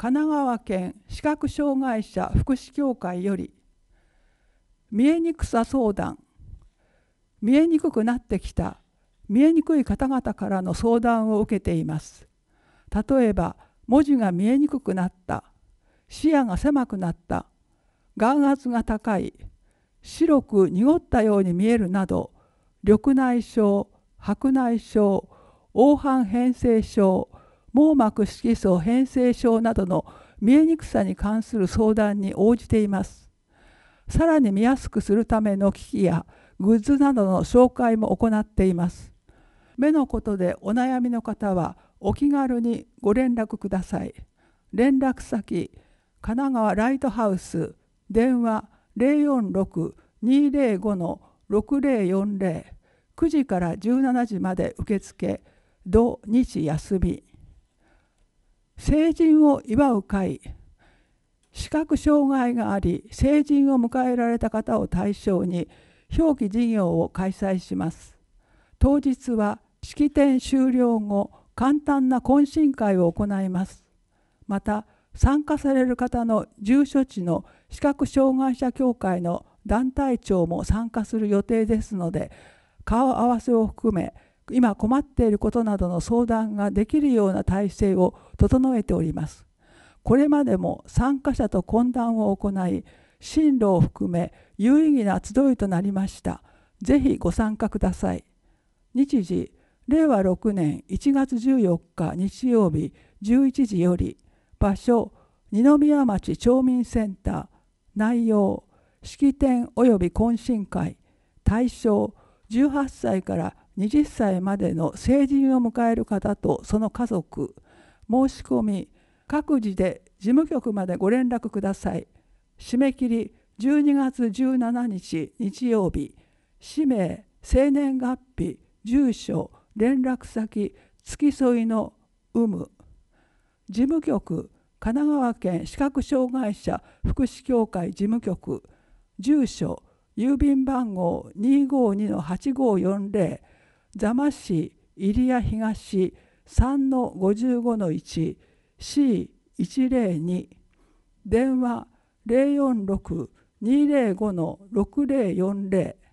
神奈川県視覚障害者福祉協会より、見えにくさ相談。見えにくくなってきた、見えにくい方々からの相談を受けています。例えば、文字が見えにくくなった、視野が狭くなった、眼圧が高い、白く濁ったように見えるなど、緑内障、白内障、黄斑変性症、網膜色素変性症などの見えにくさに関する相談に応じています。さらに見やすくするための機器やグッズなどの紹介も行っています。目のことでお悩みの方はお気軽にご連絡ください。連絡先、神奈川ライトハウス、電話 046-205-6040、9時から17時まで受付、土日休み。成人を祝う会。視覚障害があり、成人を迎えられた方を対象に表記事業を開催します。当日は式典終了後、簡単な懇親会を行います。また、参加される方の住所地の視覚障害者協会の団体長も参加する予定ですので、顔合わせを含め、今困っていることなどの相談ができるような体制を整えております。これまでも参加者と懇談を行い、進路を含め有意義な集いとなりました。ぜひご参加ください。日時、令和6年1月14日日曜日11時より、場所、二宮町町民センター、内容、式典及び懇親会、対象、18歳から20歳までの成人を迎える方とその家族。申し込み、各自で事務局までご連絡ください。締め切り12月17日日曜日。氏名、生年月日、住所、連絡先、付き添いの有無。事務局、神奈川県視覚障害者福祉協会事務局。住所、郵便番号 252-8540、座間市入谷東 3-55-1、C102、電話 046-205-6040、